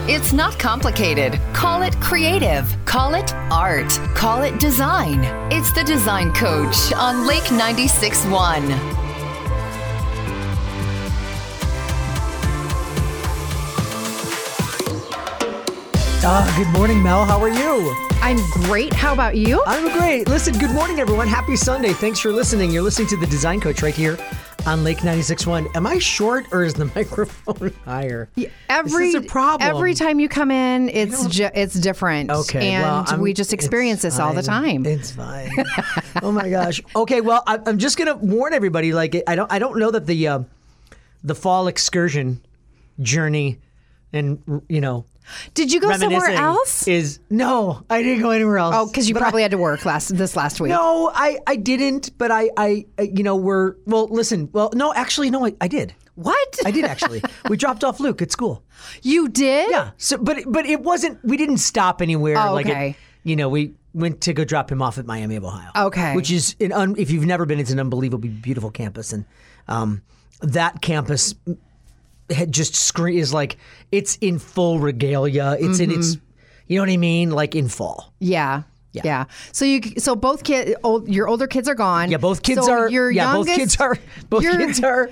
It's not complicated. Call it creative. Call it art. Call it design. It's the Design Coach on Lake 96.1. Good morning, Mel. How are you? I'm great. How about you? I'm great. Listen, good morning, everyone. Happy Sunday. Thanks for listening. You're listening to the Design Coach right here on Lake 96.1. Am I short or is the microphone higher? Is this a problem? Every time you come in, it's different. Okay, and we just experience this all the time. It's fine. Oh my gosh. Okay, well, I'm just gonna warn everybody. Like, I don't know that the fall excursion journey and Did you go somewhere else? No, I didn't go anywhere else. Oh, because you probably had to work this last week. No, I didn't. But I listen. Well, no, actually, no, I did. What? I did actually. We dropped off Luke at school. You did? Yeah. So, but it wasn't. We didn't stop anywhere. Oh, okay. We went to go drop him off at Miami of Ohio. Okay. Which is if you've never been, it's an unbelievably beautiful campus, and that campus had just is like it's in full regalia. It's in its, you know what I mean, like in fall. Yeah. So both kids, your older kids are gone. Yeah, both kids are. Your youngest, both kids are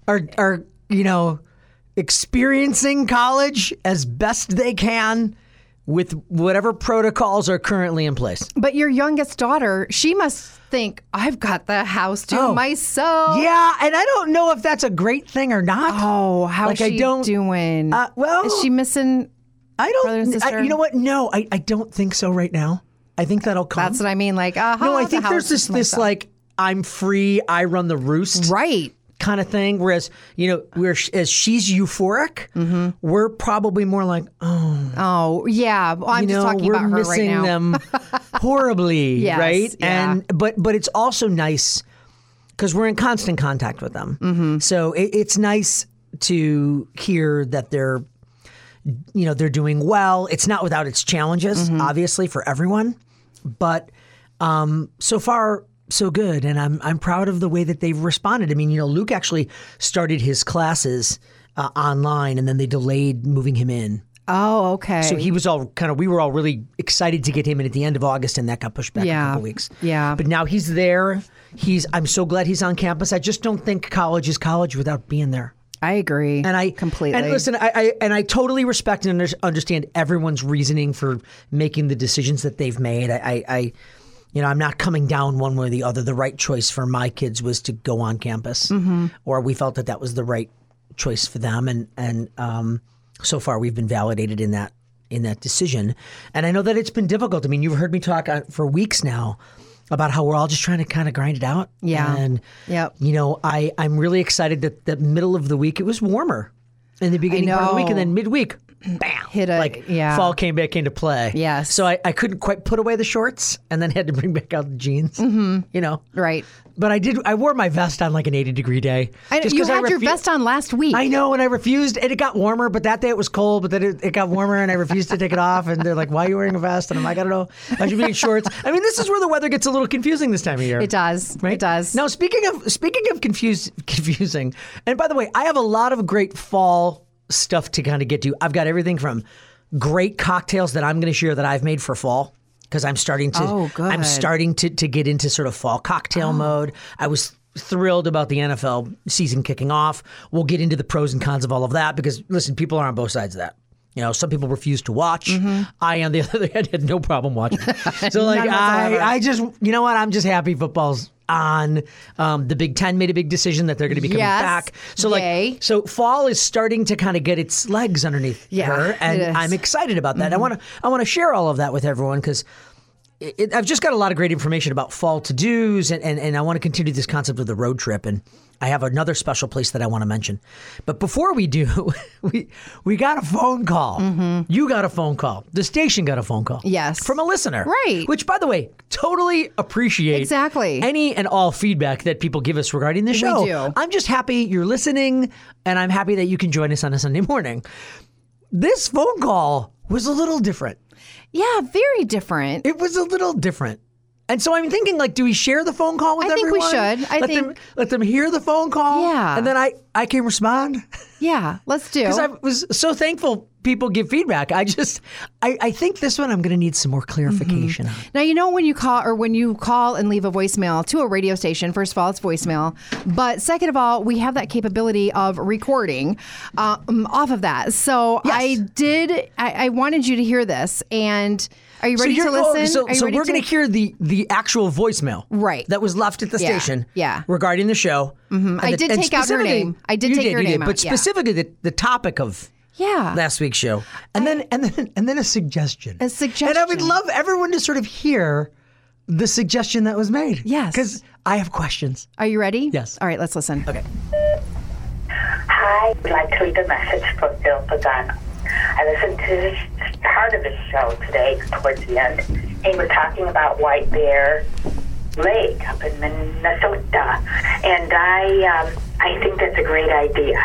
experiencing college as best they can with whatever protocols are currently in place. But your youngest daughter, she must think, I've got the house to myself. Yeah, and I don't know if that's a great thing or not. Oh, how's she doing? Is she missing brother and sister? You know what? No, I don't think so right now. I think that'll come. That's what I mean. Like, no, I think there's this like, I'm free, I run the roost. Right. Kind of thing. Whereas, as she's euphoric, we're probably more like, oh yeah. Well, I'm just talking about her right now. We're missing them horribly, yes, right? Yeah. And but it's also nice because we're in constant contact with them. So it's nice to hear that they're doing well. It's not without its challenges, obviously, for everyone, but so far, so good, and I'm proud of the way that they've responded. I mean, Luke actually started his classes online, and then they delayed moving him in. Oh, okay. So he was we were all really excited to get him in at the end of August, and that got pushed back a couple weeks. Yeah. But now he's there. I'm so glad he's on campus. I just don't think college is college without being there. I agree. And I completely. And listen, I totally respect and understand everyone's reasoning for making the decisions that they've made. I'm not coming down one way or the other. The right choice for my kids was to go on campus, or we felt that was the right choice for them. And so far, we've been validated in that decision. And I know that it's been difficult. I mean, you've heard me talk for weeks now about how we're all just trying to kind of grind it out. Yeah. And I'm really excited that the middle of the week it was warmer in the beginning part of the week, and then midweek, bam, fall came back into play. Yes. So I couldn't quite put away the shorts and then had to bring back out the jeans, Right. But I wore my vest on like an 80-degree day. You had your vest on last week. I know, and I refused, and it got warmer, but that day it was cold, but then it got warmer and I refused to take it off, and they're like, why are you wearing a vest? And I'm like, I don't know, I should be in shorts. I mean, this is where the weather gets a little confusing this time of year. It does. Right? It does. Now, speaking of confusing, and by the way, I have a lot of great fall stuff to kind of get to. I've got everything from great cocktails that I'm going to share that I've made for fall, because I'm starting to get into sort of fall cocktail mode. I was thrilled about the NFL season kicking off. We'll get into the pros and cons of all of that, because listen, people are on both sides of that. Some people refuse to watch. I, on the other hand, had no problem watching. So like, I just, what? I'm just happy football's on. The Big Ten made a big decision that they're going to be coming back. So so fall is starting to kind of get its legs underneath her, and I'm excited about that. I want to share all of that with everyone, because I've just got a lot of great information about fall to-dos, and I want to continue this concept of the road trip, and I have another special place that I want to mention. But before we do, we got a phone call. You got a phone call. The station got a phone call. Yes. From a listener. Right. Which, by the way, totally appreciate exactly any and all feedback that people give us regarding the show. We do. I'm just happy you're listening, and I'm happy that you can join us on a Sunday morning. This phone call was a little different. Yeah, very different. It was a little different. And so I'm thinking, like, do we share the phone call with I think everyone? we should. Let them hear the phone call. Yeah. And then I can respond. Yeah, let's do. Because I was so thankful people give feedback. I think this one I'm going to need some more clarification on. Now, when you call and leave a voicemail to a radio station, first of all, it's voicemail. But second of all, we have that capability of recording off of that. So Yes. I wanted you to hear this. And are you ready to listen? So we're going to hear the actual voicemail. Right. That was left at the station. Yeah. Regarding the show. Mm-hmm. I did take out her name. I did take her name out. But specifically the topic of last week's show. And then a suggestion. A suggestion. And I would love everyone to sort of hear the suggestion that was made. Yes. Because I have questions. Are you ready? Yes. All right, let's listen. Okay. Hi, I'd like to leave a message for Phil Pagano. I listened to the start of his show today, towards the end. He was talking about White Bear Lake up in Minnesota, and I think that's a great idea.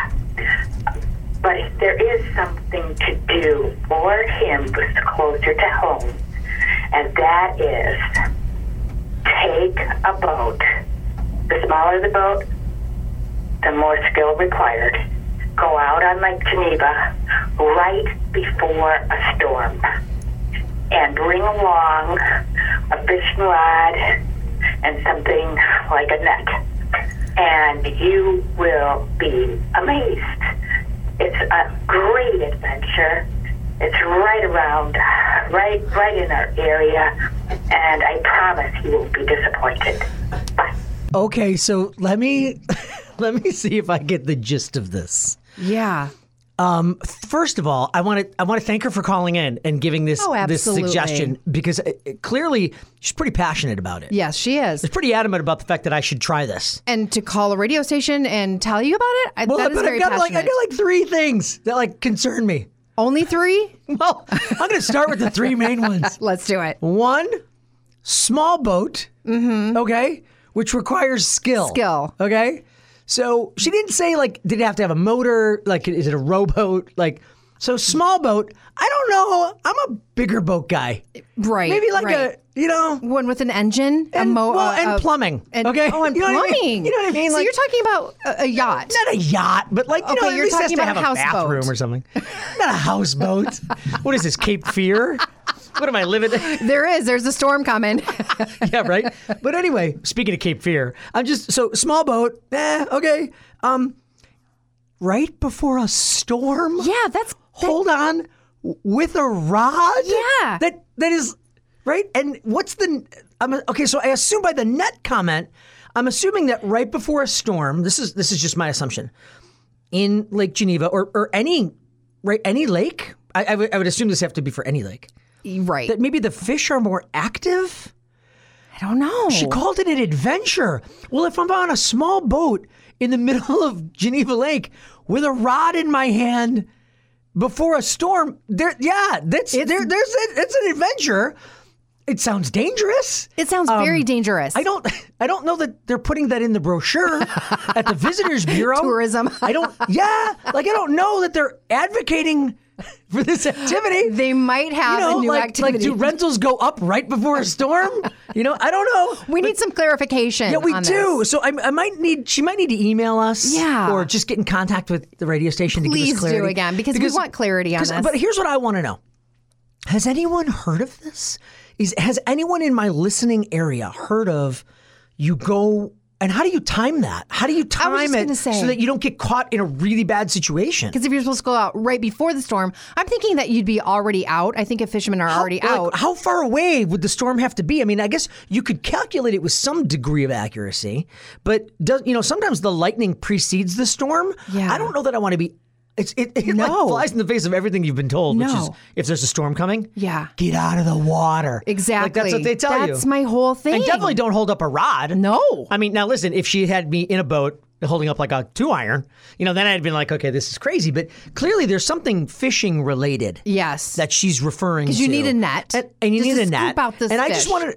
But if there is something to do for him who's closer to home, and that is take a boat. The smaller the boat, the more skill required. Go out on Lake Geneva right before a storm and bring along a fishing rod and something like a net. And you will be amazed. It's a great adventure. It's right around, right in our area, and I promise you won't be disappointed. Bye. Okay, so let me see if I get the gist of this. Yeah. First of all, I want to thank her for calling in and giving this suggestion, because clearly she's pretty passionate about it. Yes, she is. She's pretty adamant about the fact that I should try this. And to call a radio station and tell you about it, that is very passionate. I got like 3 things that concern me. Only 3? Well, I'm going to start with the 3 main ones. Let's do it. 1, small boat. Mm-hmm. Okay, which requires skill. Okay. So she didn't say did it have to have a motor? Is it a rowboat? So small boat. I don't know. I'm a bigger boat guy. Right. Maybe one with an engine, and plumbing. Okay. Oh, and you know plumbing. What I mean? You know what I mean? So you're talking about a yacht. Not a yacht, but at you're least talking has to about have a houseboat. bathroom or something. Not a houseboat. What is this, Cape Fear? What am I living? There's a storm coming. Yeah, right. But anyway, speaking of Cape Fear, so small boat. Okay. Right before a storm. Yeah, hold on, with a rod. Yeah. That is right. And what's okay? So I assume by the net comment, I'm assuming that right before a storm. This is just my assumption. In Lake Geneva or any lake. I would assume this have to be for any lake. Right. That maybe the fish are more active? I don't know. She called it an adventure. Well, if I'm on a small boat in the middle of Geneva Lake with a rod in my hand before a storm, it's an adventure. It sounds dangerous. It sounds very dangerous. I don't know that they're putting that in the brochure at the Visitors Bureau. Tourism. I don't know that they're advocating for this activity. They might have a new activity. Do rentals go up right before a storm? I don't know. We need some clarification. Yeah, we on do. This. So she might need to email us. Yeah. Or just get in contact with the radio station Please to give us clarity. do again, because we want clarity on this. But here's what I want to know. Has anyone heard of this? Has anyone in my listening area heard of you go, and how do you time that? How do you time it so that you don't get caught in a really bad situation? Because if you're supposed to go out right before the storm, I'm thinking that you'd be already out. I think if fishermen are already out. How far away would the storm have to be? I mean, I guess you could calculate it with some degree of accuracy, but sometimes the lightning precedes the storm. Yeah. I don't know that I want to be. It flies in the face of everything you've been told, which is if there's a storm coming, get out of the water. Exactly. That's what they tell you. That's my whole thing. And definitely don't hold up a rod. No. I mean, now listen, if she had me in a boat holding up like a 2-iron, then I'd been like, okay, this is crazy. But clearly there's something fishing related. Yes. That she's referring to. Because you need a net. And you need a net. Scoop out this and fish. I just wanted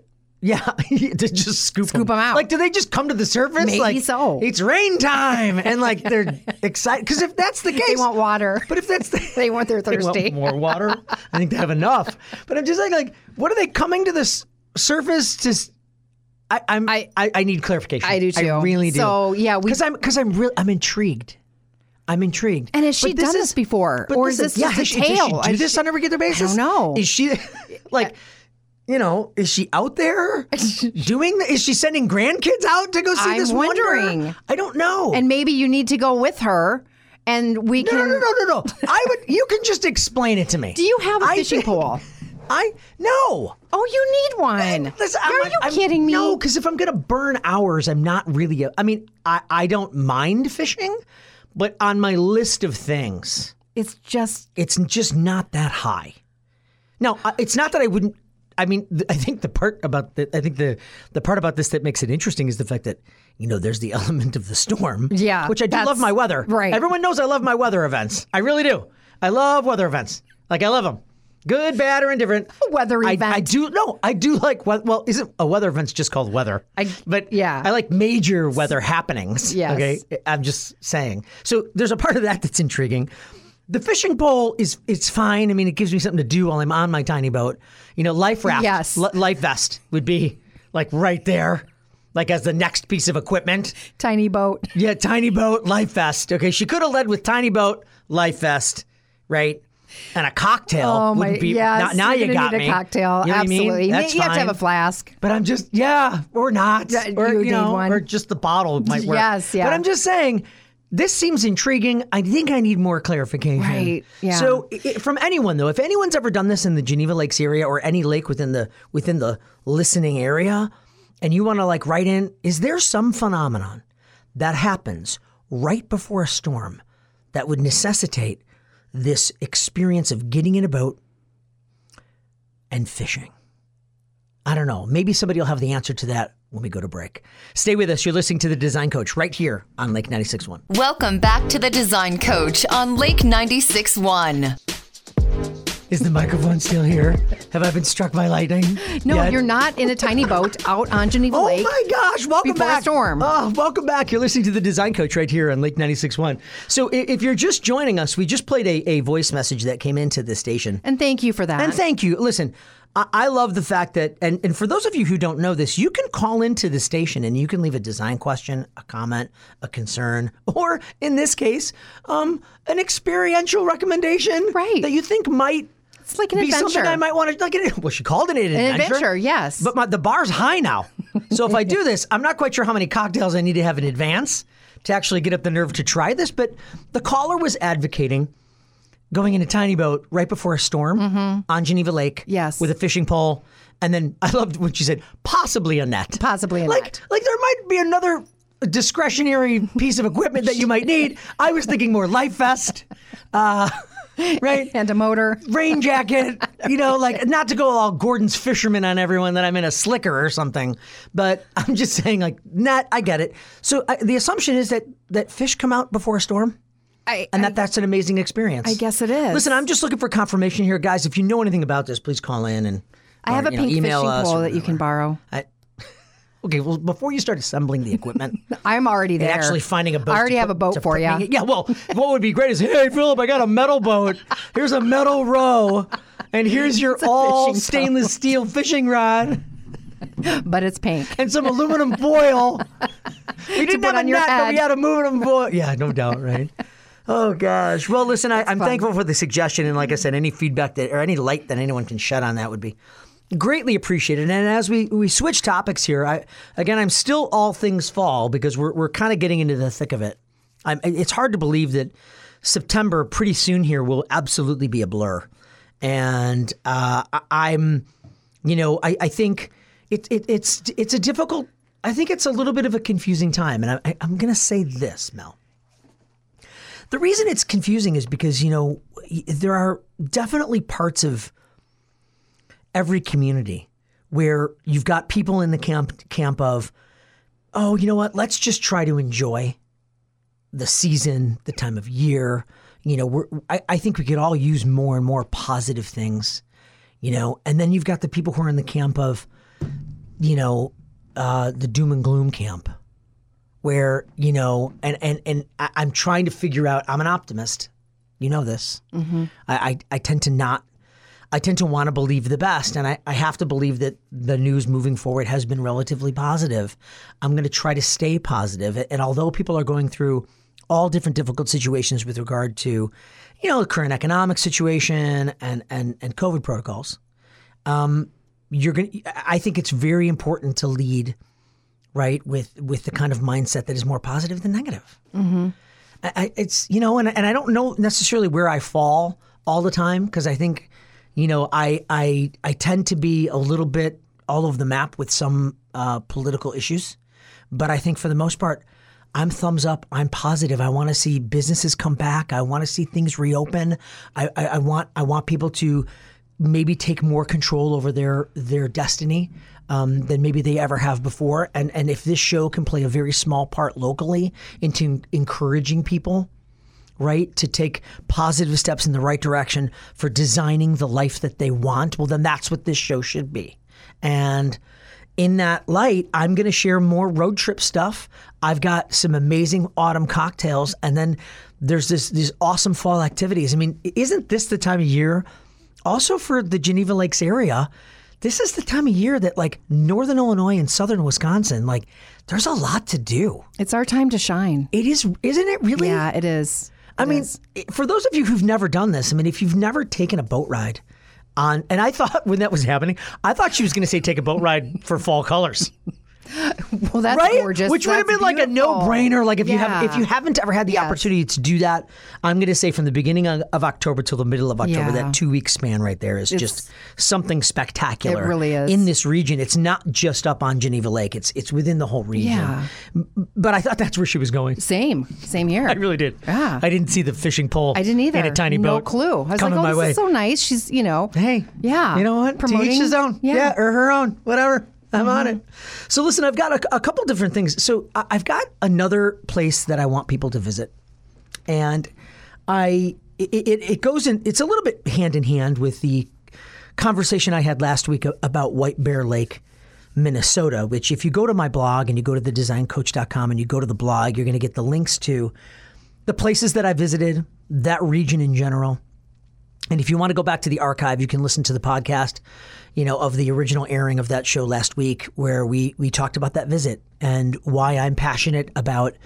to just scoop them out. Do they just come to the surface? Maybe so. It's rain time, and they're excited. Because if that's the case, they want water. But if that's they want their thirsty. They want more water. I think they have enough. But I'm just like, what are they coming to the surface I need clarification. I do too. I really do. So, yeah, because I'm intrigued. I'm intrigued. And has she done this before? Or is this just a tale? Does she do this on a regular basis? I don't know. Is she like, is she out there doing Is she sending grandkids out to go see this wonder? I'm wondering. I don't know. And maybe you need to go with her and we can... No. You can just explain it to me. Do you have a fishing pole? No. Oh, you need one. Listen, Are you kidding me? No, because if I'm going to burn hours, I'm not really... I don't mind fishing, but on my list of things... It's just not that high. Now, it's not that I wouldn't... I think the part about the part about this that makes it interesting is the fact that, there's the element of the storm. Yeah. Which I do love my weather. Right. Everyone knows I love my weather events. I really do. I love weather events. I love them. Good, bad, or indifferent. A weather event. I do like, well, isn't a weather event's just called weather? Yeah. I like major weather happenings. Yes. Okay. I'm just saying. So there's a part of that that's intriguing. The fishing pole it's fine. It gives me something to do while I'm on my tiny boat. Life raft, yes. Life vest would be like right there, like as the next piece of equipment. Tiny boat. Yeah, tiny boat, life vest. Okay, she could have led with tiny boat, life vest, right? And a cocktail. Oh wouldn't be. yes, now you got need me. A cocktail, you know absolutely. What I mean? That's you have to fine. have a flask. But I'm just or not, or you need one. or just the bottle might work. Yes, yeah. But I'm just saying. This seems intriguing. I think I need more clarification. Right, yeah. So from anyone, though, if anyone's ever done this in the Geneva Lakes area or any lake within the listening area, and you want to write in, is there some phenomenon that happens right before a storm that would necessitate this experience of getting in a boat and fishing? I don't know. Maybe somebody will have the answer to that when we go to break. Stay with us. You're listening to The Design Coach right here on Lake 96.1. Welcome back to The Design Coach on Lake 96.1. Is the microphone still here? Have I been struck by lightning? No, yet? you're not in a tiny boat out on Geneva Oh Lake. my gosh, welcome before back. A storm. Oh, welcome back. You're listening to The Design Coach right here on Lake 96.1. So if you're just joining us, we just played a voice message that came into the station. And thank you for that. And thank you. Listen, I love the fact that, and for those of you who don't know this, you can call into the station and you can leave a design question, a comment, a concern, or in this case, an experiential recommendation that you think might It's like an be adventure. something I might want to, well, she called it an adventure. An adventure, yes. But the bar's high now. So if I do this, I'm not quite sure how many cocktails I need to have in advance to actually get up the nerve to try this. But the caller was advocating going in a tiny boat right before a storm on Geneva Lake. Yes. With a fishing pole. And then I loved when she said, possibly a net. Possibly a net. Like there might be another discretionary piece of equipment that you might need. I was thinking more life vest. Right? And a motor. Rain jacket, not to go all Gordon's fisherman on everyone that I'm in a slicker or something. But I'm just saying, net, I get it. So the assumption is that fish come out before a storm? That's an amazing experience. I guess it is. Listen, I'm just looking for confirmation here, guys. If you know anything about this, please call in and I have a pink fishing pole that you can borrow. Okay, well, before you start assembling the equipment, I'm already there. and actually finding a boat. I already have a boat for you. Yeah, well, what would be great is, hey, Philip, I got a metal boat. Here's a metal row, and here's your all fishing stainless steel fishing rod. But it's pink. And some aluminum foil. We didn't put have a on your net, but head. we had aluminum foil. Yeah, no doubt, right? Oh, gosh. Well, listen, I'm thankful for the suggestion. And like I said, any feedback or any light that anyone can shed on that would be greatly appreciated. And as we switch topics here, I'm still all things fall because we're kind of getting into the thick of it. It's hard to believe that September pretty soon here will absolutely be a blur. And I think it's a difficult, I think it's a little bit of a confusing time. And I'm going to say this, Mel. The reason it's confusing is because, there are definitely parts of every community where you've got people in the camp of, oh, you know what? Let's just try to enjoy the season, the time of year. I think we could all use more and more positive things, and then you've got the people who are in the camp of, the doom and gloom camp where, and I'm trying to figure out, I'm an optimist. You know this. Mm-hmm. I tend to not I tend to want to believe the best, and I have to believe that the news moving forward has been relatively positive. I'm going to try to stay positive. And although people are going through all different difficult situations with regard to, the current economic situation and COVID protocols, I think it's very important to lead, right, with the kind of mindset that is more positive than negative. Mm-hmm. And I don't know necessarily where I fall all the time, because I think, I tend to be a little bit all over the map with some political issues, but I think for the most part, I'm thumbs up. I'm positive. I want to see businesses come back. I want to see things reopen. I want people to maybe take more control over their destiny than maybe they ever have before. And if this show can play a very small part locally into encouraging people, right, to take positive steps in the right direction for designing the life that they want, well, then that's what this show should be. And in that light, I'm going to share more road trip stuff. I've got some amazing autumn cocktails, and then there's these awesome fall activities. I mean, isn't this the time of year? Also for the Geneva Lakes area, this is the time of year that like northern Illinois and southern Wisconsin, like there's a lot to do. It's our time to shine. It is, isn't it really? Yeah, it is. I mean, for those of you who've never done this, I mean, if you've never taken a boat ride and I thought when that was happening, I thought she was going to say take a boat ride for fall colors. Well, that's right? gorgeous. Which would have been like a no-brainer. Like if you haven't ever had the opportunity to do that, I'm going to say from the beginning of October till the middle of October, that 2-week span right there is just something spectacular. It really is. In this region. It's not just up on Geneva Lake. It's within the whole region. Yeah. But I thought that's where she was going. Same here. I really did. Yeah. I didn't see the fishing pole. I didn't either. In a tiny boat. No clue. I was coming like, my this way. is so nice. She's, Hey. Yeah. You know what? Promoting. To each his own. Yeah. Or her own. Whatever. I'm on it. So listen, I've got a couple different things. So I've got another place that I want people to visit, and it goes in. It's a little bit hand in hand with the conversation I had last week about White Bear Lake, Minnesota. Which, if you go to my blog and you go to thedesigncoach.com and you go to the blog, you're going to get the links to the places that I visited, that region in general. And if you want to go back to the archive, you can listen to the podcast, of the original airing of that show last week, where we talked about that visit and why I'm passionate about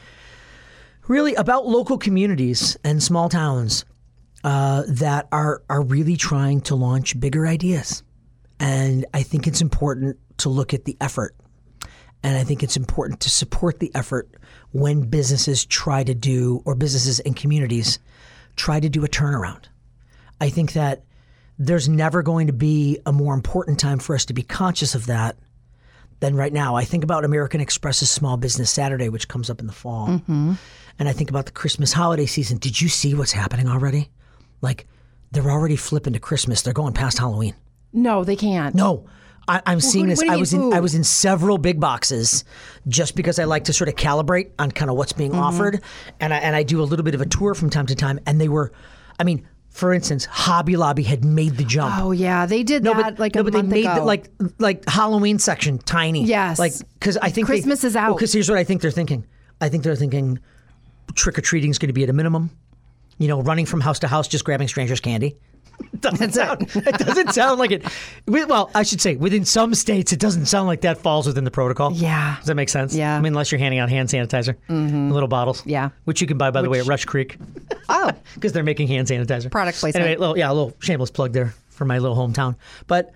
local communities and small towns that are really trying to launch bigger ideas. And I think it's important to look at the effort. And I think it's important to support the effort when businesses businesses and communities try to do a turnaround. I think that there's never going to be a more important time for us to be conscious of that than right now. I think about American Express's Small Business Saturday, which comes up in the fall. Mm-hmm. And I think about the Christmas holiday season. Did you see what's happening already? Like, they're already flipping to Christmas. They're going past Halloween. No, they can't. No. I'm seeing this. I was in several big boxes just because I like to sort of calibrate on kind of what's being offered. And I do a little bit of a tour from time to time. And they were, for instance, Hobby Lobby had made the jump. Oh yeah, they did that a month ago. They made the like Halloween section tiny. Yes, because I think Christmas is out. Because here's what I think they're thinking. I think they're thinking trick or treating is going to be at a minimum. Running from house to house, just grabbing strangers' candy. It doesn't sound like it. Well, I should say, within some states, it doesn't sound like that falls within the protocol. Yeah. Does that make sense? Yeah. Unless you're handing out hand sanitizer, little bottles. Yeah. Which you can buy, by the way, at Rush Creek. Oh. Because they're making hand sanitizer. Product placement. Anyway, a little shameless plug there for my little hometown. But,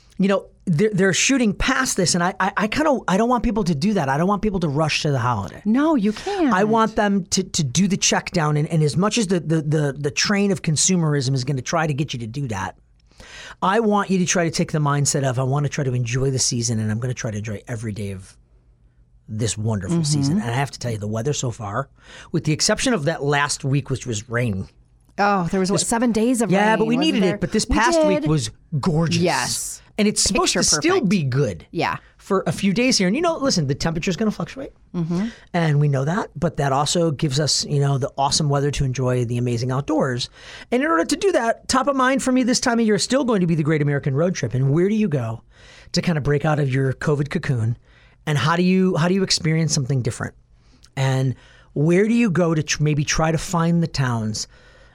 they're shooting past this, and I don't want people to do that. I don't want people to rush to the holiday. No, you can't. I want them to do the check down, and as much as the train of consumerism is going to try to get you to do that, I want you to try to take the mindset of, I want to try to enjoy the season, and I'm going to try to enjoy every day of this wonderful season. And I have to tell you, the weather so far, with the exception of that last week, which was raining. Oh, there was 7 days of rain. Yeah, but we needed there? it. But this past week was gorgeous. Yes. And it's supposed to still be good. Yeah. For a few days here. And listen, the temperature's going to fluctuate. Mm-hmm. And we know that. But that also gives us, the awesome weather to enjoy the amazing outdoors. And in order to do that, top of mind for me this time of year is still going to be the Great American Road Trip. And where do you go to kind of break out of your COVID cocoon? And how do you experience something different? And where do you go to maybe try to find the towns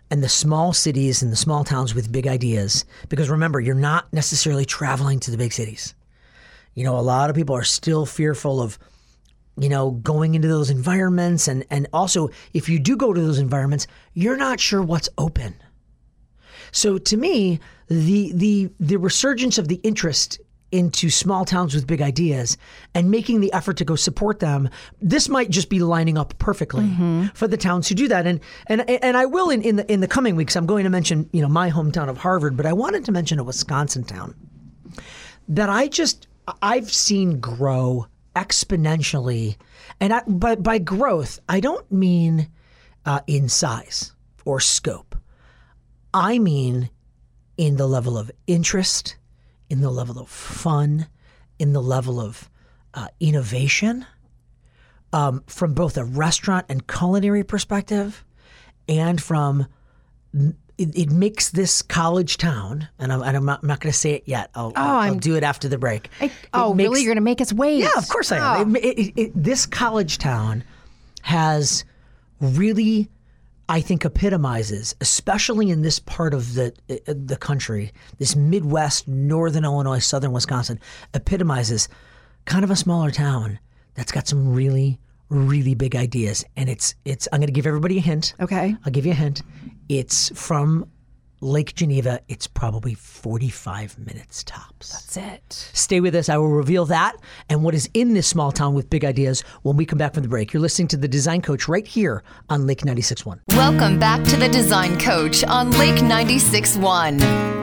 and the small cities and the small towns with big ideas. Because remember, you're not necessarily traveling to the big cities. A lot of people are still fearful of, going into those environments. And also, if you do go to those environments, you're not sure what's open. So to me, the resurgence of the interest into small towns with big ideas and making the effort to go support them, this might just be lining up perfectly for the towns who do that. And I will in the coming weeks, I'm going to mention, my hometown of Harvard, but I wanted to mention a Wisconsin town that I've seen grow exponentially. And by growth, I don't mean in size or scope. I mean in the level of interest, in the level of fun, in the level of innovation, from both a restaurant and culinary perspective, and from it makes this college town, and I'm not going to say it yet. I'll do it after the break. Really? You're going to make us wait? Yeah, of course I am. This college town has really, I think, epitomizes, especially in this part of the country, this Midwest, Northern Illinois, Southern Wisconsin, epitomizes kind of a smaller town that's got some really, really big ideas. And it's. I'm going to give everybody a hint. Okay. I'll give you a hint. It's from Lake Geneva. It's probably 45 minutes tops. That's it. Stay with us. I will reveal that and what is in this small town with big ideas when we come back from the break. You're listening to The Design Coach right here on Lake 96.1. Welcome back to The Design Coach on Lake 96.1.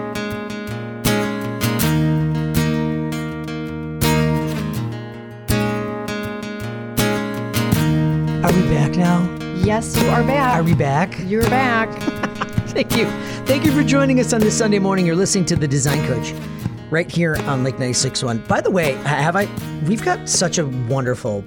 Are we back now? Yes, you are back. Are we back? You're back. Thank you. Thank you for joining us on this Sunday morning. You're listening to The Design Coach right here on Lake 96.1. By the way, we've got such a wonderful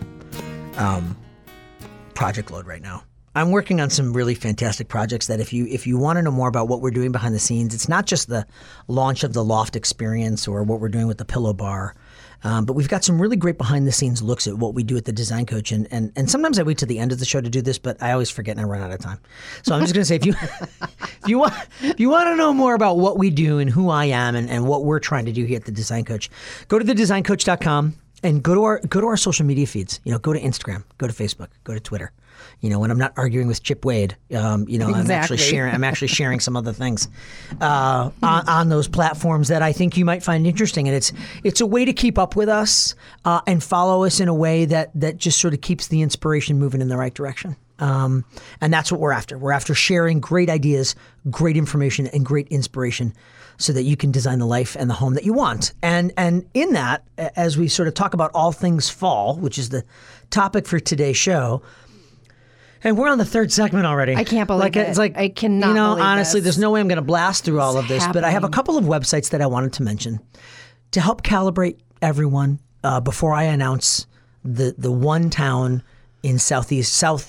project load right now. I'm working on some really fantastic projects that if you want to know more about what we're doing behind the scenes, it's not just the launch of the Loft experience or what we're doing with the Pillow Bar. But we've got some really great behind-the-scenes looks at what we do at the Design Coach. And sometimes I wait to the end of the show to do this, but I always forget and I run out of time. So I'm just going to say, if you want to know more about what we do and who I am and what we're trying to do here at the Design Coach, go to thedesigncoach.com and go to our social media feeds. Go to Instagram, go to Facebook, go to Twitter. When I'm not arguing with Chip Wade, Exactly. I'm actually sharing some other things on those platforms that I think you might find interesting. And it's a way to keep up with us and follow us in a way that just sort of keeps the inspiration moving in the right direction. And that's what we're after. We're after sharing great ideas, great information, and great inspiration so that you can design the life and the home that you want. And in that, as we sort of talk about all things fall, which is the topic for today's show, and we're on the third segment already. I can't believe it. It's like, I cannot believe honestly, this. there's no way I'm going to blast through all of this, but I have a couple of websites that I wanted to mention to help calibrate everyone before I announce the one town in southwestern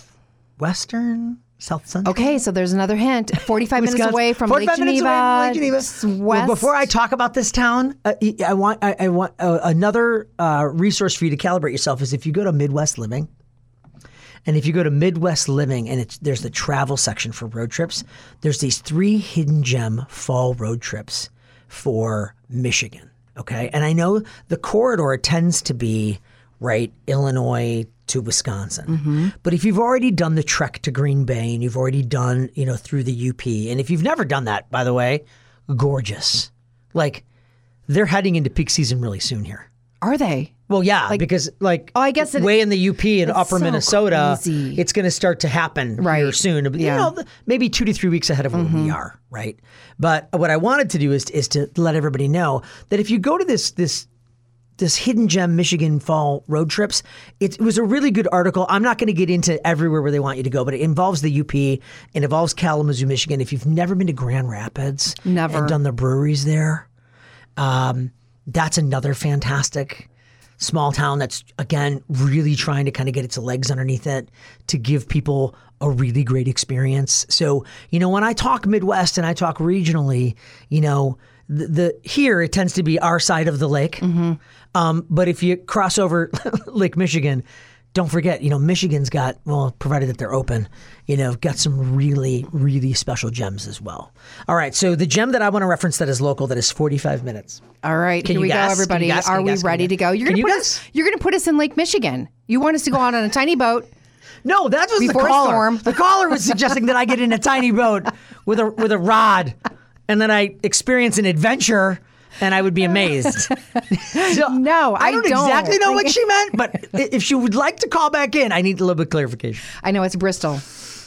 South Central. Okay, so there's another hint. 45 minutes Wisconsin. away from Lake 45 minutes Geneva. away from Lake Geneva. West. Well, before I talk about this town, I want another resource for you to calibrate yourself is if you go to Midwest Living. And if you go to Midwest Living and there's the travel section for road trips, there's these 3 hidden gem fall road trips for Michigan. Okay. And I know the corridor tends to be right Illinois to Wisconsin. Mm-hmm. But if you've already done the trek to Green Bay and you've already done, through the UP, and if you've never done that, by the way, gorgeous. Like they're heading into peak season really soon here. Are they? Well, yeah, because I guess way in the UP and upper so Minnesota, crazy. It's going to start to happen here soon. Yeah. Maybe 2 to 3 weeks ahead of where we are, right? But what I wanted to do is to let everybody know that if you go to this hidden gem Michigan fall road trips, it was a really good article. I'm not going to get into everywhere where they want you to go, but it involves the UP, it involves Kalamazoo, Michigan. If you've never been to Grand Rapids and done the breweries there, that's another fantastic small town that's, again, really trying to kind of get its legs underneath it to give people a really great experience. So, when I talk Midwest and I talk regionally, here it tends to be our side of the lake. Mm-hmm. But if you cross over Lake Michigan, don't forget, Michigan's got, well, provided that they're open, got some really, really special gems as well. All right, so the gem that I want to reference that is local, that is 45 minutes. All right, Can here you we guess? go, everybody. Can you guess? Are Can you we guess? ready Can to you go? guess? You're going to put us in Lake Michigan. You want us to go out on a tiny boat. No, that was Before the caller. storm. The caller was suggesting that I get in a tiny boat with a rod, and then I experience an adventure, and I would be amazed. So, No, I don't don't. exactly know what she meant, but if she would like to call back in, I need a little bit of clarification. I know it's Bristol.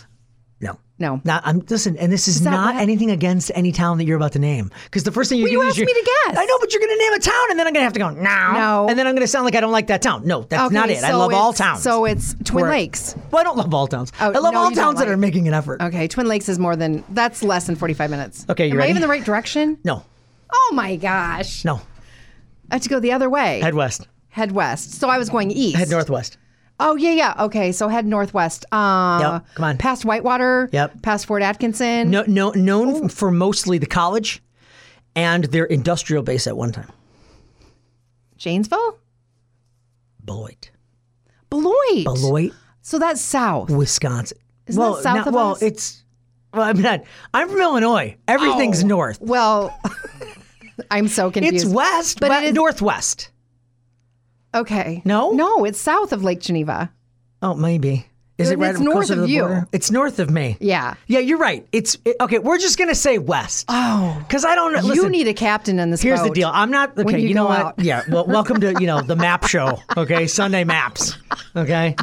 No. No. Listen, and this is that not what- anything against any town that you're about to name. Because the first thing you do you is asked me to guess. I know, but you're going to name a town, and then I'm going to have to go, no. And then I'm going to sound like I don't like that town. No, that's not it. I so love all it's- towns. So it's Twin Where- Lakes. Well, I don't love all towns. Oh, I love no, all you don't towns that like- are making an effort. Okay, Twin Lakes is that's less than 45 minutes. Okay, you Am ready? I even in the right direction? No. Oh my gosh. No. I have to go the other way. Head west. Head west. So I was going east. Head northwest. Oh, yeah. Okay, so head northwest. Yep, come on. Past Whitewater. Yep. Past Fort Atkinson. No, known for mostly the college and their industrial base at one time. Janesville? Beloit. Beloit. So that's south. Wisconsin. Isn't that south of us? I'm from Illinois. Everything's north. Well, I'm so confused. It's west, But but it is- northwest. Okay. No? No, it's south of Lake Geneva. Oh, maybe. Is it right It's north closer to of the you. border? It's north of me. Yeah. Yeah, you're right. Okay, we're just going to say west. Oh. Because I don't know. You Listen, need a captain in this here's boat. the deal. I'm not, okay, you you know go what? out. Yeah, well, welcome to, the map show, okay? Sunday maps, okay?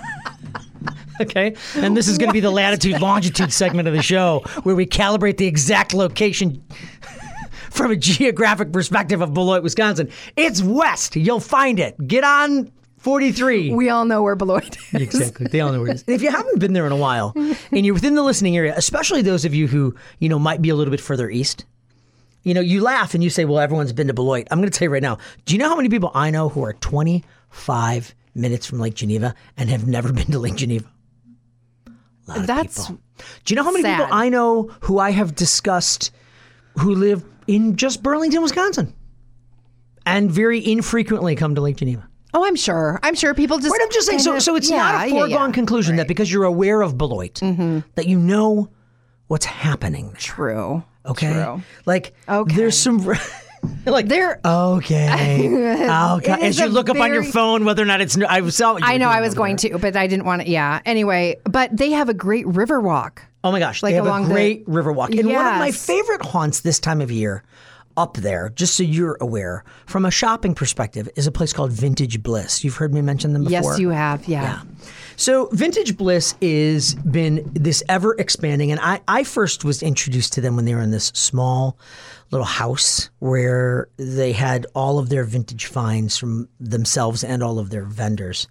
Okay? And this is going to be the latitude, longitude segment of the show where we calibrate the exact location from a geographic perspective of Beloit, Wisconsin. It's west. You'll find it. Get on 43. We all know where Beloit is. Exactly. They all know where it is. And if you haven't been there in a while and you're within the listening area, especially those of you who, might be a little bit further east, you laugh and you say, well, everyone's been to Beloit. I'm going to tell you right now, do you know how many people I know who are 25 minutes from Lake Geneva and have never been to Lake Geneva? A lot of That's people. Do you know how many sad. people I know who I have discussed who live in just Burlington, Wisconsin and very infrequently come to Lake Geneva? Oh, I'm sure. People just. Right, I'm just saying. So it's not a foregone conclusion that because you're aware of Beloit, that you know what's happening there. True. Okay. True. Like, Okay. there's some. Like There- Okay. It As is you a look up on your very- phone, whether or not it's. I saw. What you I were know doing I was over going there. to, but I didn't want to. Yeah. Anyway, but they have a great river walk. Oh my gosh, Like they have a along the- great river walk. And one of my Yes. favorite haunts this time of year up there, just so you're aware, from a shopping perspective, is a place called Vintage Bliss. You've heard me mention them before? Yes, you have. Yeah. So Vintage Bliss is been this ever expanding, and I first was introduced to them when they were in this small little house where they had all of their vintage finds from themselves and all of their vendors.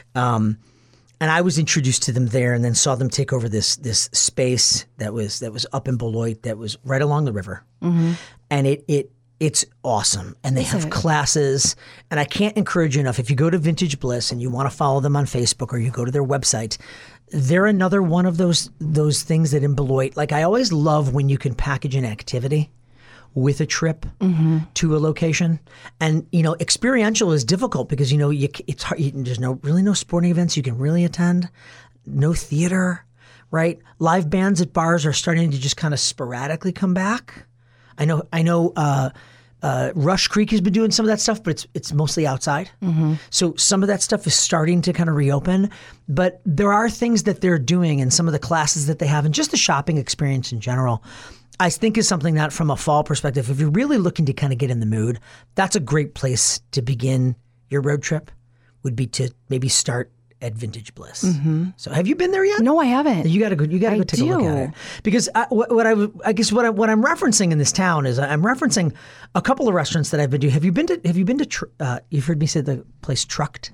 And I was introduced to them there, and then saw them take over this space that was up in Beloit, that was right along the river, and it's awesome. And they have classes, and I can't encourage you enough. If you go to Vintage Bliss and you want to follow them on Facebook or you go to their website, they're another one of those things that in Beloit, like I always love when you can package an activity with a trip to a location. And, experiential is difficult because, it's hard. There's really no sporting events you can really attend, no theater, right? Live bands at bars are starting to just kind of sporadically come back. I know Rush Creek has been doing some of that stuff, but it's mostly outside. So some of that stuff is starting to kind of reopen. But there are things that they're doing, and some of the classes that they have, and just the shopping experience in general, I think is something that from a fall perspective, if you're really looking to kind of get in the mood, that's a great place to begin your road trip, would be to maybe start at Vintage Bliss. So have you been there yet? No, I haven't. You got to go take a look at do. it, because what I'm referencing in this town is I'm referencing a couple of restaurants that I've been to. Have you been to? You've heard me say the place Trucked?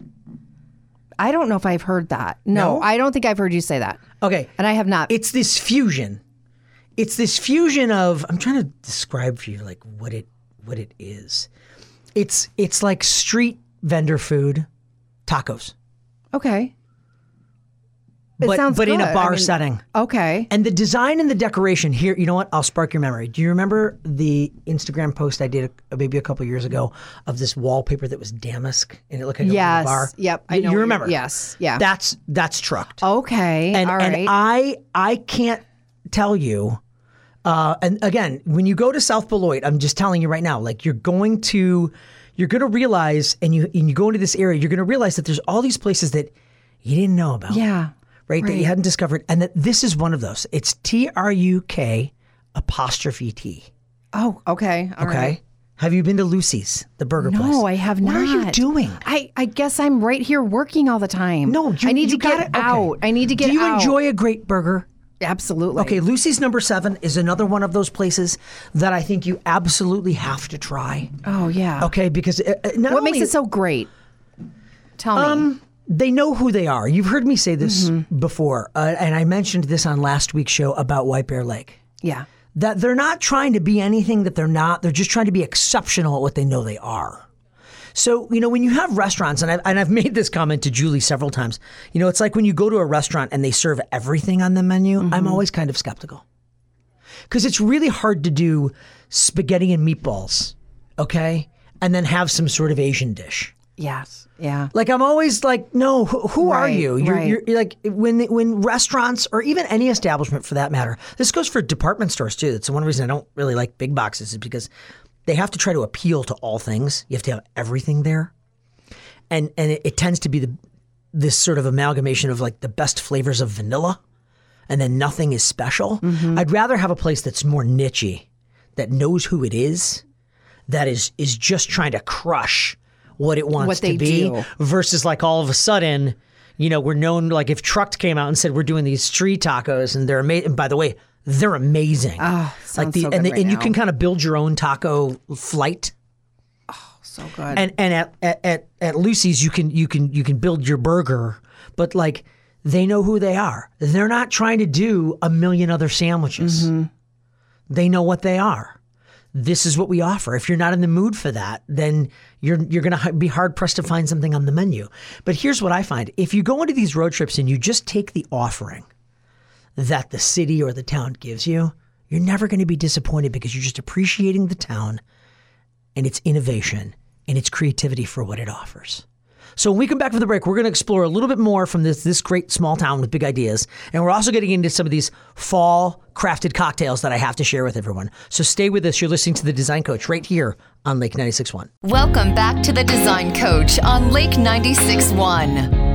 I don't know if I've heard that. No, No? I don't think I've heard you say that. Okay, And I have not. it's this fusion. It's this fusion of, I'm trying to describe for you like what it is. It's like street vendor food, tacos. Okay. sounds in a good. bar setting. Okay. And the design and the decoration here, you know what? I'll spark your memory. Do you remember the Instagram post I did maybe a couple years ago of this wallpaper that was damask and it looked like Yes. a bar? Yep. I You, know you what remember? you're- yes. Yeah. That's trucked. Okay. And, all right. and I can't tell you. And again, when you go to South Beloit, I'm just telling you right now, like you're going to realize, and you go into this area, you're going to realize that there's all these places that you didn't know about. yeah. Right? That you Right. hadn't discovered. And that this is one of those. It's TRUK''T. Oh, okay. All Okay. right. Have you been to Lucy's, the burger place? No, I have not. What are you doing? I guess I'm right here working all the time. No, I need to you get gotta- okay. out. I need to get out. Do you enjoy a great burger? Absolutely. Okay, Lucy's number 7 is another one of those places that I think you absolutely have to try. Oh, yeah. Okay, because not What only, makes it so great? Tell me. they know who they are. You've heard me say this Mm-hmm. before, and I mentioned this on last week's show about White Bear Lake. Yeah. That they're not trying to be anything that they're not. They're just trying to be exceptional at what they know they are. So, when you have restaurants, and I've made this comment to Julie several times, it's like when you go to a restaurant and they serve everything on the menu, I'm always kind of skeptical. Because it's really hard to do spaghetti and meatballs, okay? And then have some sort of Asian dish. Yes. Yeah. Like I'm always like, no, who are Right, you? right. You're like when restaurants or even any establishment for that matter. This goes for department stores too. That's one reason I don't really like big boxes is because they have to try to appeal to all things. You have to have everything there, and it tends to be this sort of amalgamation of like the best flavors of vanilla, and then nothing is special. I'd rather have a place that's more nichey, that knows who it is, that is just trying to crush what it wants What they to be do. versus like all of a sudden, we're known, like if Trucked came out and said, we're doing these street tacos and they're amazing. And by the way, they're amazing. Oh, sounds so good and right you now. can kind of build your own taco flight. So good. And at Lucy's, you can build your burger, but like they know who they are. They're not trying to do a million other sandwiches. They know what they are. This is what we offer. If you're not in the mood for that, then you're going to be hard pressed to find something on the menu. But here's what I find. If you go into these road trips and you just take the offering that the city or the town gives you, you're never going to be disappointed because you're just appreciating the town and its innovation and its creativity for what it offers. So when we come back from the break, we're going to explore a little bit more from this great small town with big ideas. And we're also getting into some of these fall crafted cocktails that I have to share with everyone. So stay with us. You're listening to The Design Coach right here on Lake 96.1. Welcome back to The Design Coach on Lake 96.1.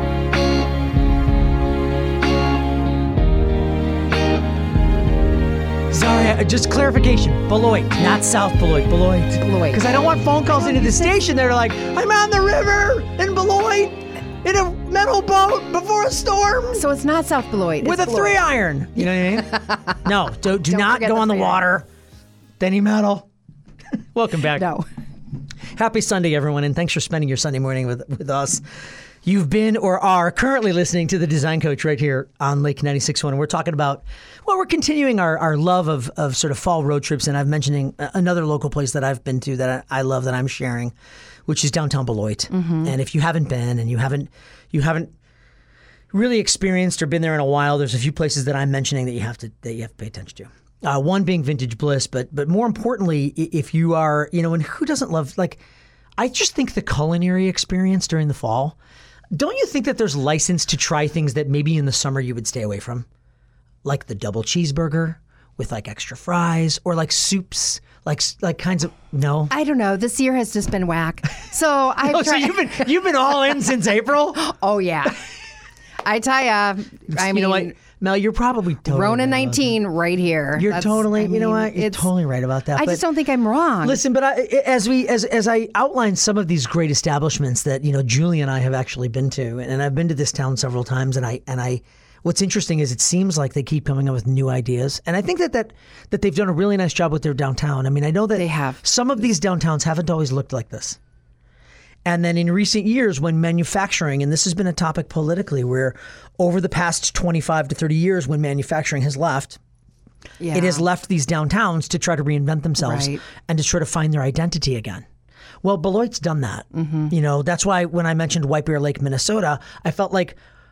Sorry, just clarification. Beloit, not South Beloit. Beloit. Beloit. Because I don't want phone calls into the station that are like, I'm on the river in Beloit in a metal boat before a storm So it's not South Beloit. with it's a Beloit. 3-iron. You know what I mean? No, do not forget go the on the 3-iron. water. Denny Metal. Welcome back. No. Happy Sunday, everyone, and thanks for spending your Sunday morning with us. You've been or are currently listening to The Design Coach right here on Lake 96.1. And we're talking about, we're continuing our love of sort of fall road trips. And I'm mentioning another local place that I've been to that I love that I'm sharing, which is downtown Beloit. And if you haven't been and you haven't really experienced or been there in a while, there's a few places that I'm mentioning that you have to pay attention to. One being Vintage Bliss, but more importantly, if you are, and who doesn't love, like, I just think the culinary experience during the fall. Don't you think that there's license to try things that maybe in the summer you would stay away from? Like the double cheeseburger with like extra fries or like soups, like kinds of, no? I don't know. This year has just been whack. So I've Oh, so tried. you've been all in since April? Oh, yeah. I tell ya, I mean, you know what? Mel, you're probably totally Rona right about 19 right here. You're totally, I you know mean, what? You're it's- totally right about that. I but just don't think I'm wrong. Listen, but as I outlined some of these great establishments that Julie and I have actually been to, and I've been to this town several times, and I, what's interesting is it seems like they keep coming up with new ideas, and I think that they've done a really nice job with their downtown. I mean, I know that They have. some of these downtowns haven't always looked like this. And then in recent years, when manufacturing, and this has been a topic politically, where over the past 25 to 30 years, when manufacturing has left, yeah. it has left these downtowns to try to reinvent themselves Right. and to try to find their identity again. Well, Beloit's done that. Mm-hmm. That's why when I mentioned White Bear Lake, Minnesota, I felt like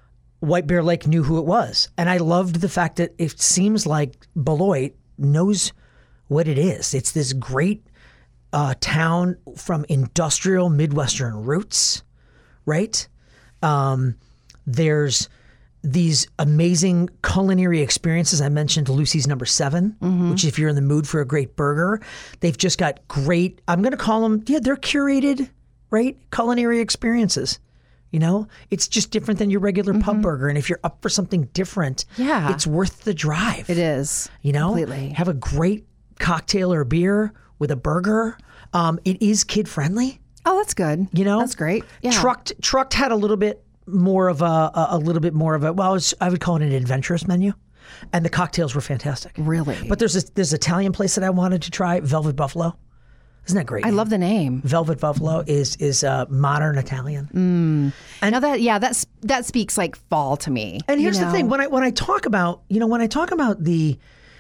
White Bear Lake knew who it was. And I loved the fact that it seems like Beloit knows what it is. It's this great town from industrial Midwestern roots, right? There's these amazing culinary experiences. I mentioned Lucy's Number 7, which if you're in the mood for a great burger, they've just got great, I'm going to call them, they're curated, right? Culinary experiences. You know, it's just different than your regular pub burger. And if you're up for something different, it's worth the drive. It is. You know, completely. Have a great cocktail or beer with a burger. It is kid friendly. Oh, that's good. You know, that's great. Yeah. Trucked had a little bit more of a well, I would call it an adventurous menu, and the cocktails were fantastic. Really? But there's Italian place that I wanted to try, Velvet Buffalo. Isn't that great? I love the name. Velvet Buffalo is modern Italian. And now that speaks like fall to me. And here's the thing: when I talk about the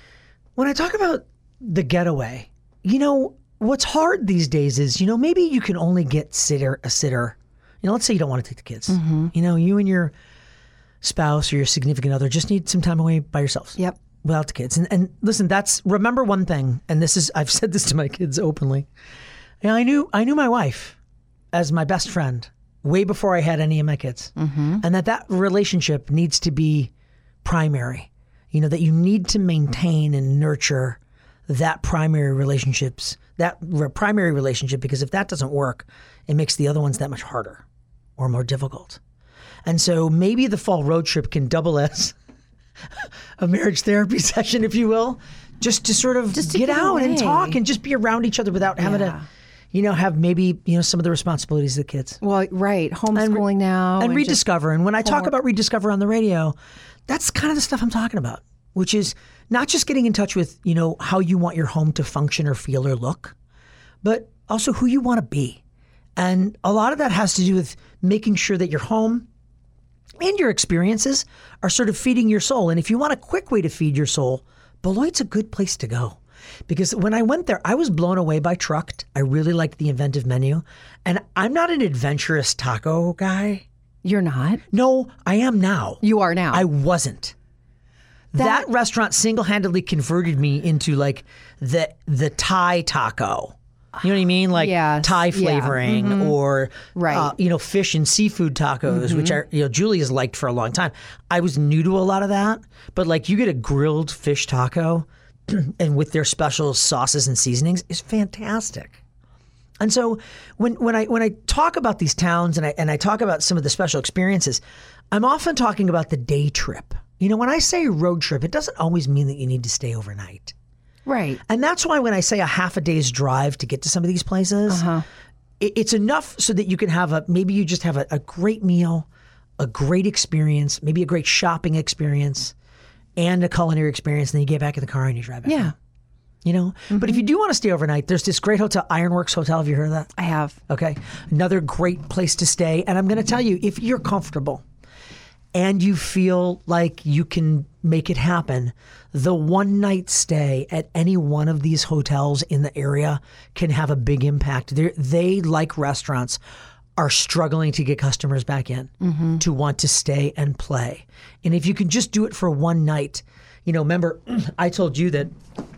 getaway, you know, what's hard these days is, you know, maybe you can only get a sitter. You know, let's say you don't want to take the kids. You know, you and your spouse or your significant other just need some time away by yourselves. Yep. Without the kids. And listen, remember one thing, and I've said this to my kids openly. You know, I knew my wife as my best friend way before I had any of my kids. And that relationship needs to be primary. You know, that you need to maintain and nurture that primary relationship, because if that doesn't work, it makes the other ones that much harder or more difficult. And so maybe the fall road trip can double as a marriage therapy session, if you will, just to sort of get out and talk and just be around each other without having to, you know, have maybe, you know, some of the responsibilities of the kids. Well, right. Homeschooling now. And rediscover. And when I talk about rediscover on the radio, that's kind of the stuff I'm talking about, which is not just getting in touch with, you know, how you want your home to function or feel or look, but also who you want to be. And a lot of that has to do with making sure that your home and your experiences are sort of feeding your soul. And if you want a quick way to feed your soul, Beloit's a good place to go. Because when I went there, I was blown away by Trucked. I really liked the inventive menu. And I'm not an adventurous taco guy. You're not? No, I am now. You are now. I wasn't. That restaurant single-handedly converted me into like the Thai taco. You know what I mean? Like Thai flavoring or, you know, fish and seafood tacos, which Julie has liked for a long time. I was new to a lot of that, but like you get a grilled fish taco and with their special sauces and seasonings is fantastic. And so when I talk about these towns and I talk about some of the special experiences, I'm often talking about the day trip. You know, when I say road trip, it doesn't always mean that you need to stay overnight. Right. And that's why when I say a half a day's drive to get to some of these places, it's enough so that you can have maybe you just have a great meal, a great experience, maybe a great shopping experience, and a culinary experience, and then you get back in the car and you drive back home. You know? But if you do want to stay overnight, there's this great hotel, Ironworks Hotel. Have you heard of that? I have. Okay. Another great place to stay. And I'm going to tell you, if you're comfortable and you feel like you can make it happen, the one night stay at any one of these hotels in the area can have a big impact. They, like restaurants, are struggling to get customers back in to want to stay and play. And if you can just do it for one night, you know, remember I told you that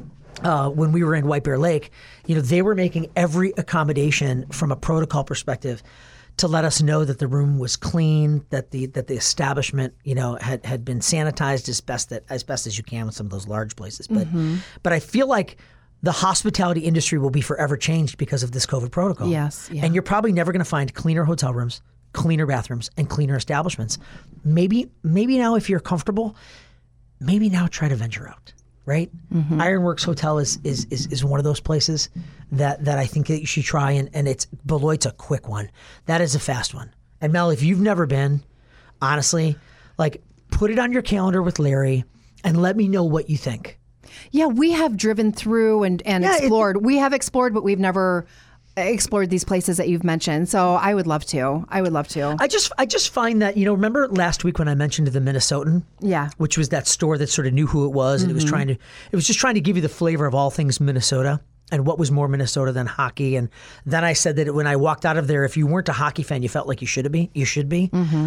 when we were in White Bear Lake, you know, they were making every accommodation from a protocol perspective to let us know that the room was clean, that the establishment, you know, had been sanitized as best as you can with some of those large places. But I feel like the hospitality industry will be forever changed because of this COVID protocol. Yes. Yeah. And you're probably never going to find cleaner hotel rooms, cleaner bathrooms, and cleaner establishments. Maybe now, if you're comfortable, maybe now try to venture out. Right? Ironworks Hotel is one of those places that I think that you should try, and it's Beloit's a quick one. That is a fast one. And Mel, if you've never been, honestly, like put it on your calendar with Larry and let me know what you think. Yeah, we have driven through and explored. We have explored, but we've never explored these places that you've mentioned. So I would love to. I just find that, you know, remember last week when I mentioned the Minnesotan? Yeah. Which was that store that sort of knew who it was, and it was just trying to give you the flavor of all things Minnesota and what was more Minnesota than hockey. And then I said that when I walked out of there, if you weren't a hockey fan, you felt like you should be.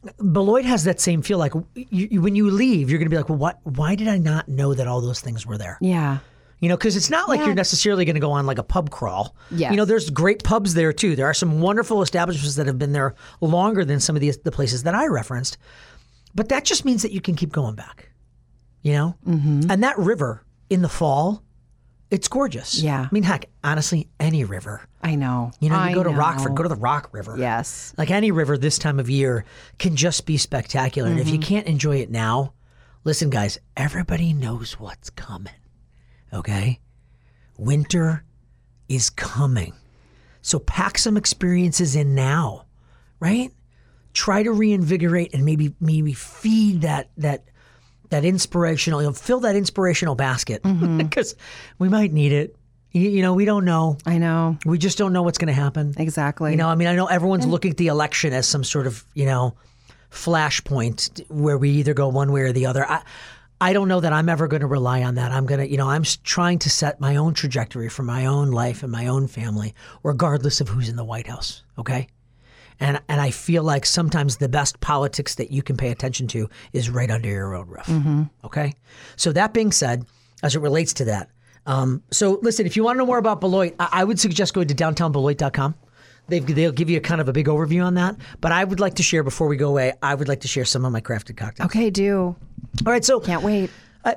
Beloit has that same feel. Like when you leave, you're going to be like, well, why did I not know that all those things were there? Yeah. You know, because it's not like you're necessarily going to go on like a pub crawl. Yes. You know, there's great pubs there too. There are some wonderful establishments that have been there longer than some of the places that I referenced. But that just means that you can keep going back, you know? Mm-hmm. And that river in the fall, it's gorgeous. Yeah. I mean, heck, honestly, any river. I know. You know, you go to Rockford, go to the Rock River. Yes. Like any river this time of year can just be spectacular. And if you can't enjoy it now, listen, guys, everybody knows what's coming. Okay? Winter is coming. So pack some experiences in now, right? Try to reinvigorate and maybe feed that inspirational, fill that inspirational basket because we might need it. You know, we don't know. I know. We just don't know what's going to happen. Exactly. You know, I mean, I know everyone's looking at the election as some sort of, flashpoint where we either go one way or the other. I don't know that I'm ever going to rely on that. I'm going to, I'm trying to set my own trajectory for my own life and my own family, regardless of who's in the White House. Okay. And I feel like sometimes the best politics that you can pay attention to is right under your own roof. Mm-hmm. Okay. So that being said, as it relates to that, so listen, if you want to know more about Beloit, I would suggest going to downtownbeloit.com. They'll give you a kind of a big overview on that. But I would like to share, before we go away, I would like to share some of my crafted cocktails. Okay, do. All right, so can't wait.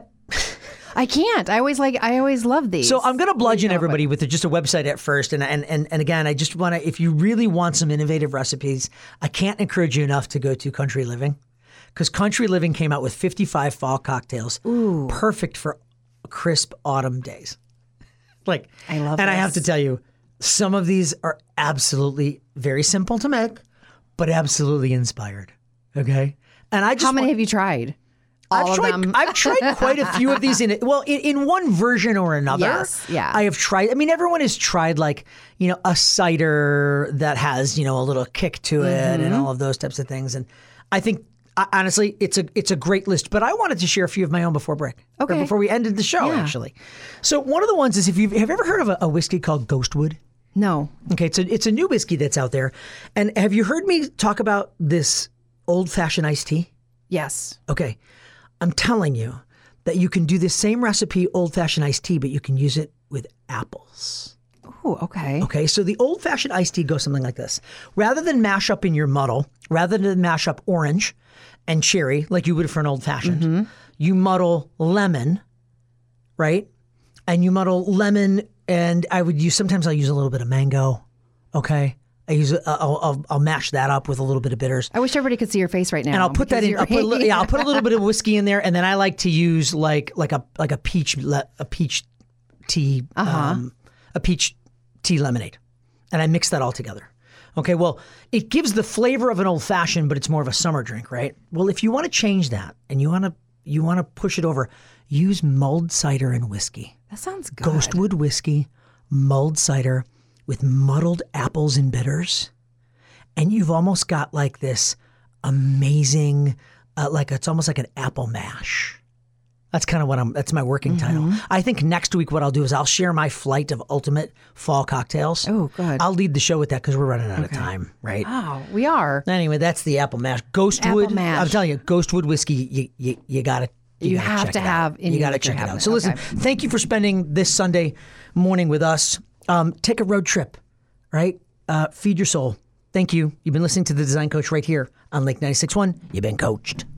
I can't. I always love these. So I'm going to bludgeon everybody with just a website at first. And again, I just want to, if you really want some innovative recipes, I can't encourage you enough to go to Country Living, because Country Living came out with 55 fall cocktails. Ooh. Perfect for crisp autumn days. Like, I love and this. I have to tell you, some of these are absolutely very simple to make, but absolutely inspired. Okay. And I just How many have you tried? I've tried quite a few of these in one version or another. Yes, yeah. I have tried. I mean, everyone has tried a cider that has, a little kick to it and all of those types of things. And I think honestly, it's a great list. But I wanted to share a few of my own before break. Okay. Before we ended the show, actually. So one of the ones is, have you ever heard of a whiskey called Ghostwood? No. Okay, it's a new whiskey that's out there. And have you heard me talk about this old-fashioned iced tea? Yes. Okay. I'm telling you that you can do this same recipe, old-fashioned iced tea, but you can use it with apples. Oh, okay. Okay, so the old-fashioned iced tea goes something like this. Rather than mash up in your muddle, rather than mash up orange and cherry like you would for an old-fashioned, you muddle lemon, right? And you muddle lemon, and sometimes I'll use a little bit of mango, okay? I'll mash that up with a little bit of bitters. I wish everybody could see your face right now. And I'll put that in. I'll put a little bit of whiskey in there, and then I like to use like a peach tea, a peach tea lemonade, and I mix that all together. Okay, well, it gives the flavor of an old fashioned, but it's more of a summer drink, right? Well, if you want to change that and you want to push it over, use mulled cider and whiskey. That sounds good. Ghostwood whiskey, mulled cider, with muddled apples and bitters, and you've almost got like this amazing, it's almost like an apple mash. That's kind of that's my working title. I think next week what I'll do is I'll share my flight of ultimate fall cocktails. Oh, good. I'll lead the show with that because we're running out of time, right? Oh, we are. Anyway, that's the apple mash. Ghostwood. Apple mash. I'm telling you, Ghostwood whiskey, you got to. You have to have. You got to check it out. So listen, thank you for spending this Sunday morning with us. Take a road trip, right? Feed your soul. Thank you. You've been listening to The Design Coach right here on Lake 96.1. You've been coached.